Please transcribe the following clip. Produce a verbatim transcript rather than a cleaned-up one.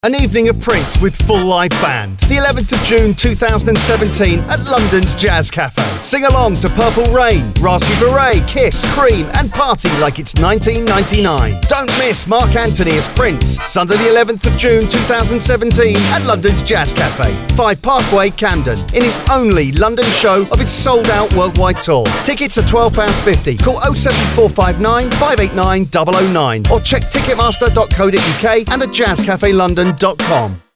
An evening of Prince with full live band. The eleventh of June two thousand seventeen at London's Jazz Cafe. Sing along to Purple Rain, Raspberry Beret, Kiss, Cream and party like it's nineteen ninety-nine. Don't miss Mark Anthony as Prince. Sunday the eleventh of June two thousand seventeen at London's Jazz Cafe, five Parkway, Camden, in his only London show of his sold-out worldwide tour. Tickets are twelve pounds fifty. Call oh seven four five nine, five eight nine, oh oh nine or check ticketmaster dot co dot uk and the Jazz Cafe London dot com.